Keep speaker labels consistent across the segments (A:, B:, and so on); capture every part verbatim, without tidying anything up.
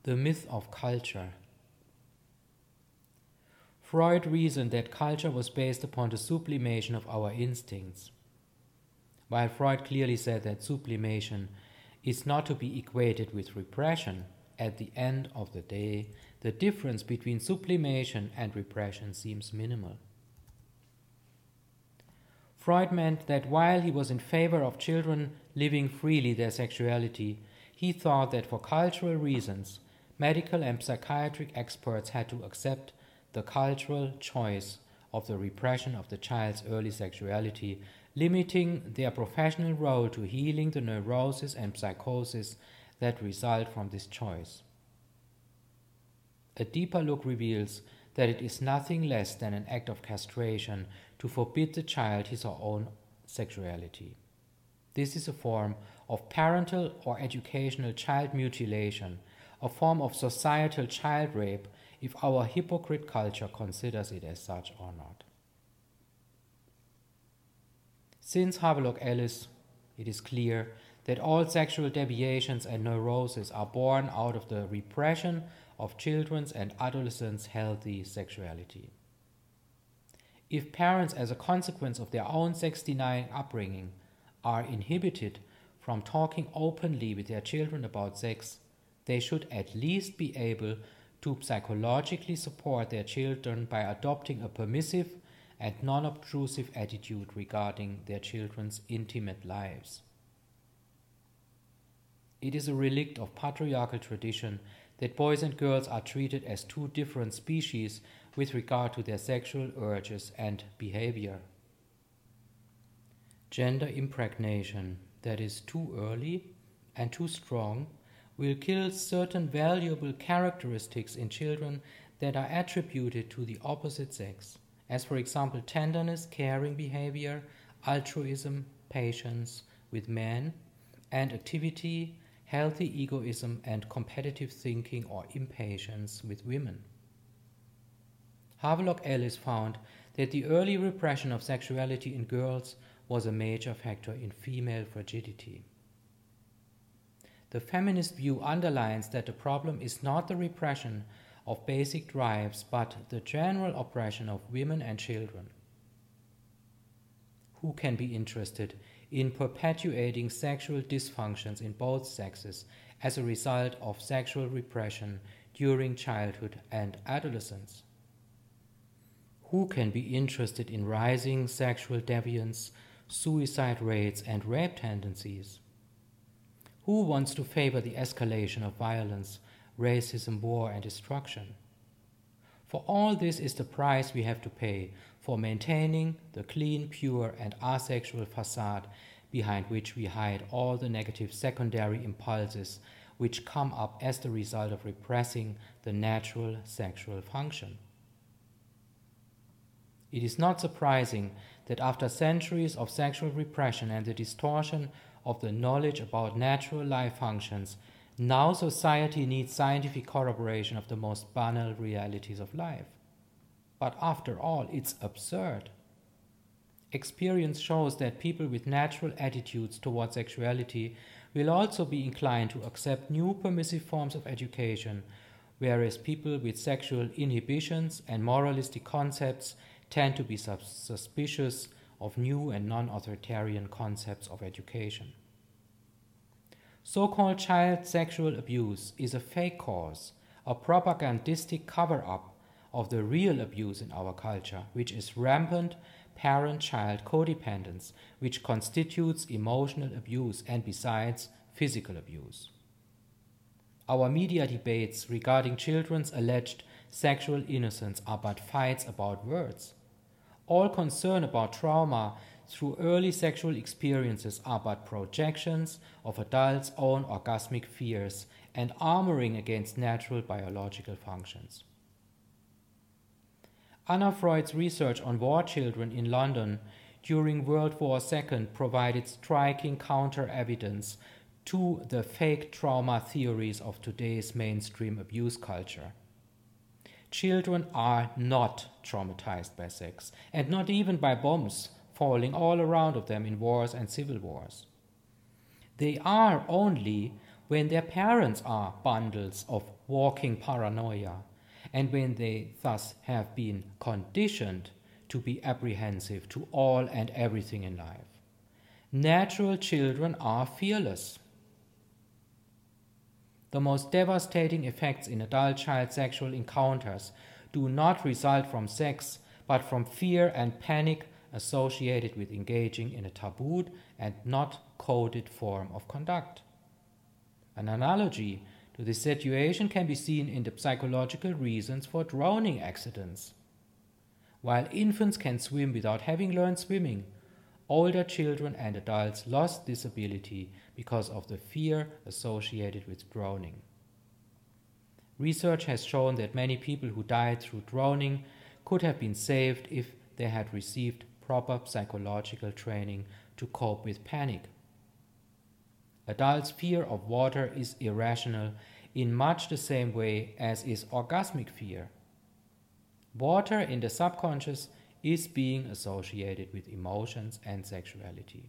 A: The myth of culture. Freud reasoned that culture was based upon the sublimation of our instincts. While Freud clearly said that sublimation is not to be equated with repression, at the end of the day, the difference between sublimation and repression seems minimal. Freud meant that while he was in favor of children living freely their sexuality, he thought that for cultural reasons, medical and psychiatric experts had to accept the cultural choice of the repression of the child's early sexuality, limiting their professional role to healing the neurosis and psychosis that result from this choice. A deeper look reveals that it is nothing less than an act of castration to forbid the child his or own sexuality. This is a form of parental or educational child mutilation, a form of societal child rape if our hypocrite culture considers it as such or not. Since Havelock Ellis, it is clear that all sexual deviations and neuroses are born out of the repression of children's and adolescents' healthy sexuality. If parents, as a consequence of their own sex-denying upbringing, are inhibited from talking openly with their children about sex, they should at least be able to psychologically support their children by adopting a permissive and non-obtrusive attitude regarding their children's intimate lives. It is a relict of patriarchal tradition that boys and girls are treated as two different species with regard to their sexual urges and behavior. Gender impregnation that is too early and too strong will kill certain valuable characteristics in children that are attributed to the opposite sex, as for example tenderness, caring behavior, altruism, patience with men, and activity, healthy egoism, and competitive thinking or impatience with women. Havelock Ellis found that the early repression of sexuality in girls was a major factor in female frigidity. The feminist view underlines that the problem is not the repression of basic drives, but the general oppression of women and children. Who can be interested in perpetuating sexual dysfunctions in both sexes as a result of sexual repression during childhood and adolescence? Who can be interested in rising sexual deviance, suicide rates, and rape tendencies? Who wants to favor the escalation of violence, racism, war, and destruction? For all this is the price we have to pay for maintaining the clean, pure, and asexual facade behind which we hide all the negative secondary impulses which come up as the result of repressing the natural sexual function. It is not surprising that after centuries of sexual repression and the distortion of the knowledge about natural life functions, now society needs scientific corroboration of the most banal realities of life. But after all, it's absurd. Experience shows that people with natural attitudes towards sexuality will also be inclined to accept new permissive forms of education, whereas people with sexual inhibitions and moralistic concepts tend to be suspicious of new and non-authoritarian concepts of education. So-called child sexual abuse is a fake cause, a propagandistic cover-up of the real abuse in our culture, which is rampant parent-child codependence, which constitutes emotional abuse and besides physical abuse. Our media debates regarding children's alleged sexual innocence are but fights about words. All concern about trauma through early sexual experiences are but projections of adults' own orgasmic fears and armoring against natural biological functions. Anna Freud's research on war children in London during World War Two provided striking counter-evidence to the fake trauma theories of today's mainstream abuse culture. Children are not traumatized by sex, and not even by bombs falling all around of them in wars and civil wars. They are only when their parents are bundles of walking paranoia, and when they thus have been conditioned to be apprehensive to all and everything in life. Natural children are fearless. The most devastating effects in adult-child sexual encounters do not result from sex, but from fear and panic associated with engaging in a tabooed and not coded form of conduct. An analogy to this situation can be seen in the psychological reasons for drowning accidents. While infants can swim without having learned swimming, older children and adults lost this ability because of the fear associated with drowning. Research has shown that many people who died through drowning could have been saved if they had received proper psychological training to cope with panic. Adults' fear of water is irrational in much the same way as is orgasmic fear. Water in the subconscious is being associated with emotions and sexuality.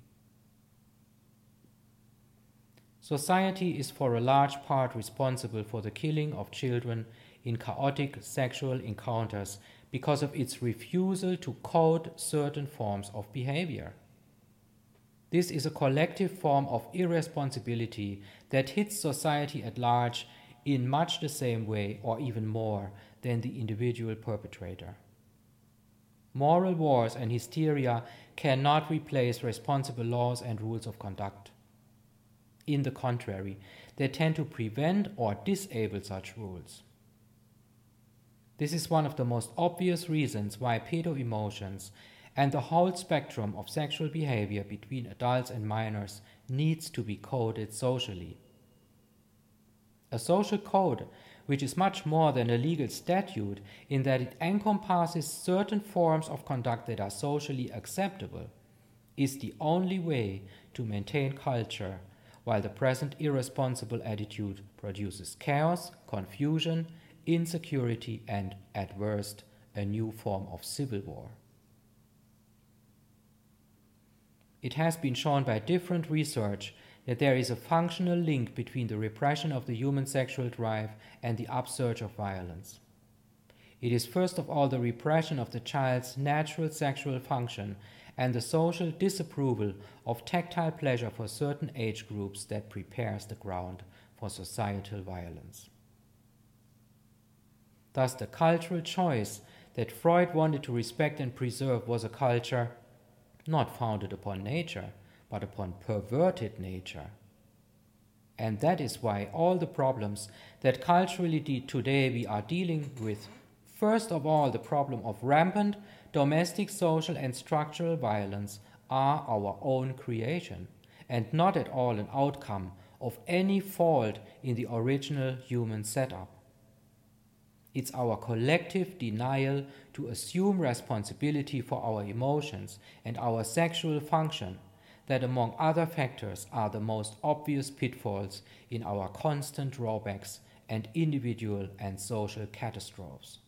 A: Society is for a large part responsible for the killing of children in chaotic sexual encounters because of its refusal to code certain forms of behavior. This is a collective form of irresponsibility that hits society at large in much the same way or even more than the individual perpetrator. Moral wars and hysteria cannot replace responsible laws and rules of conduct. In the contrary, they tend to prevent or disable such rules. This is one of the most obvious reasons why pedo-emotions and the whole spectrum of sexual behavior between adults and minors needs to be coded socially. A social code, which is much more than a legal statute in that it encompasses certain forms of conduct that are socially acceptable, is the only way to maintain culture, while the present irresponsible attitude produces chaos, confusion, insecurity, and, at worst, a new form of civil war. It has been shown by different research that there is a functional link between the repression of the human sexual drive and the upsurge of violence. It is first of all the repression of the child's natural sexual function and the social disapproval of tactile pleasure for certain age groups that prepares the ground for societal violence. Thus, the cultural choice that Freud wanted to respect and preserve was a culture not founded upon nature, but upon perverted nature. And that is why all the problems that culturally today we are dealing with, first of all the problem of rampant domestic, social and structural violence, are our own creation, and not at all an outcome of any fault in the original human setup. It's our collective denial to assume responsibility for our emotions and our sexual function that, among other factors, are the most obvious pitfalls in our constant drawbacks and individual and social catastrophes.